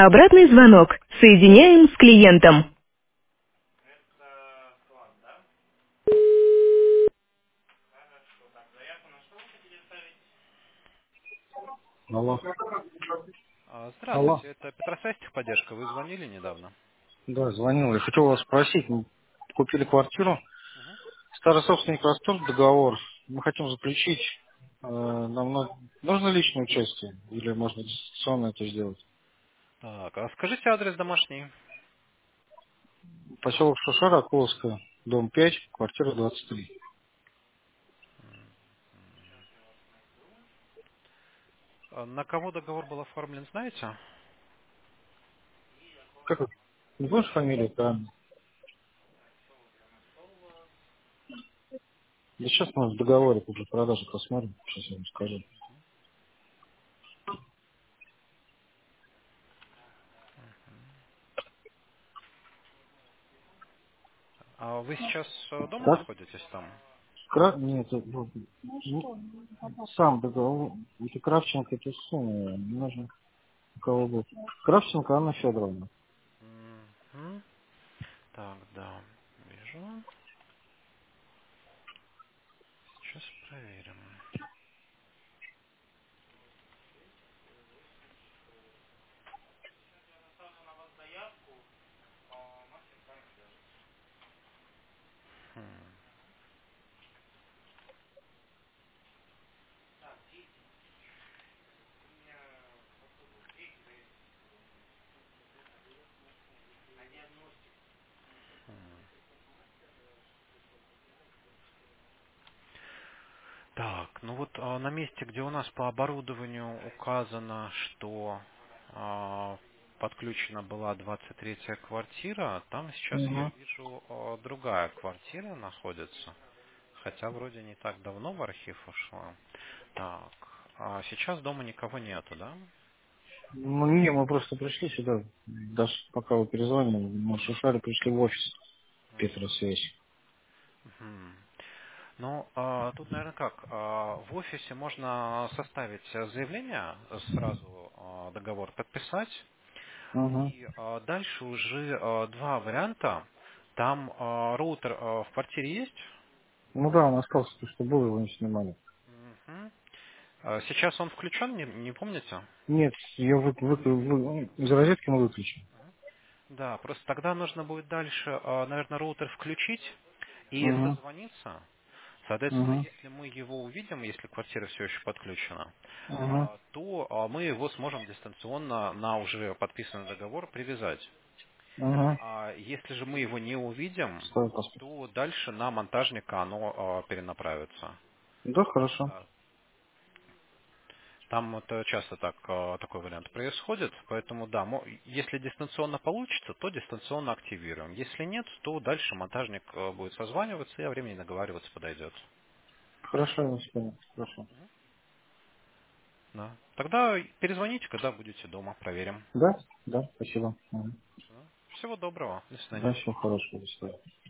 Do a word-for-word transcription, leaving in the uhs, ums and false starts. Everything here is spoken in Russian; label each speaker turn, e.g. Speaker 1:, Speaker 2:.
Speaker 1: Обратный звонок. Соединяем с клиентом. Алло.
Speaker 2: А,
Speaker 1: Алло.
Speaker 2: Здравствуйте, это Петросвязь техподдержка. Вы звонили недавно?
Speaker 1: Да, звонил. Я хотел вас спросить. Мы купили квартиру.
Speaker 2: Мгм.
Speaker 1: Старый собственник растет договор. Мы хотим заключить. Э, Нам на- нужно личное участие? Или можно дистанционно это сделать?
Speaker 2: Так, а скажите адрес домашний.
Speaker 1: Поселок Шушара, Акуловская, дом пять, квартира двадцать три.
Speaker 2: А На кого договор был оформлен, знаете?
Speaker 1: Как это? Не будешь фамилию, правильно? Да сейчас мы в договоре уже продажи посмотрим. Сейчас я вам скажу.
Speaker 2: А вы сейчас э, дома
Speaker 1: Как?
Speaker 2: находитесь там?
Speaker 1: Кра... Нет, это, ну, ну, сам договор. Это Кравченко, это сумма. Не нужно у кого будет. Кравченко Анна Федоровна.
Speaker 2: Мгм. Так, да, вижу. Сейчас проверим. Хм. Так, ну вот а, на месте, где у нас по оборудованию указано, что а, подключена была двадцать третья квартира, там сейчас я
Speaker 1: Угу.
Speaker 2: вижу а, другая квартира находится. Хотя вроде не так давно в архив ушла. Так, а сейчас дома никого нету, да?
Speaker 1: Ну, не, мы просто пришли сюда. Даже пока вы перезвонили, мы с Шушаре пришли в офис Петросвязь.
Speaker 2: Мгм. Ну, а, тут, наверное, как? А, в офисе можно составить заявление, сразу а, договор подписать,
Speaker 1: Угу.
Speaker 2: и а, дальше уже а, два варианта. Там а, роутер а, в квартире есть.
Speaker 1: Ну да, он остался, то, что было, его не снимали.
Speaker 2: Мгм. А, сейчас он включен, не, не помните?
Speaker 1: Нет, ее вы, вы, вы- из розетки мы выключим.
Speaker 2: Да, просто тогда нужно будет дальше, а, наверное, роутер включить и
Speaker 1: Угу.
Speaker 2: созвониться. Соответственно,
Speaker 1: Угу.
Speaker 2: если мы его увидим, если квартира все еще подключена,
Speaker 1: Угу.
Speaker 2: а, то а, мы его сможем дистанционно на уже подписанный договор привязать.
Speaker 1: Угу.
Speaker 2: А если же мы его не увидим,
Speaker 1: Ставь паспорт.
Speaker 2: то дальше на монтажника оно а, перенаправится.
Speaker 1: Да, хорошо.
Speaker 2: Да. Там это часто так, а, такой вариант происходит, поэтому да, мо- если дистанционно получится, то дистанционно активируем. Если нет, то дальше монтажник а, будет созваниваться и о времени договариваться подойдет.
Speaker 1: Хорошо, я вас понял. Хорошо.
Speaker 2: Да. Тогда перезвоните, когда будете дома, проверим.
Speaker 1: Да? Да, спасибо. Мгм.
Speaker 2: Всё. Всего доброго, до свидания.
Speaker 1: Да, всего хорошего. До свидания.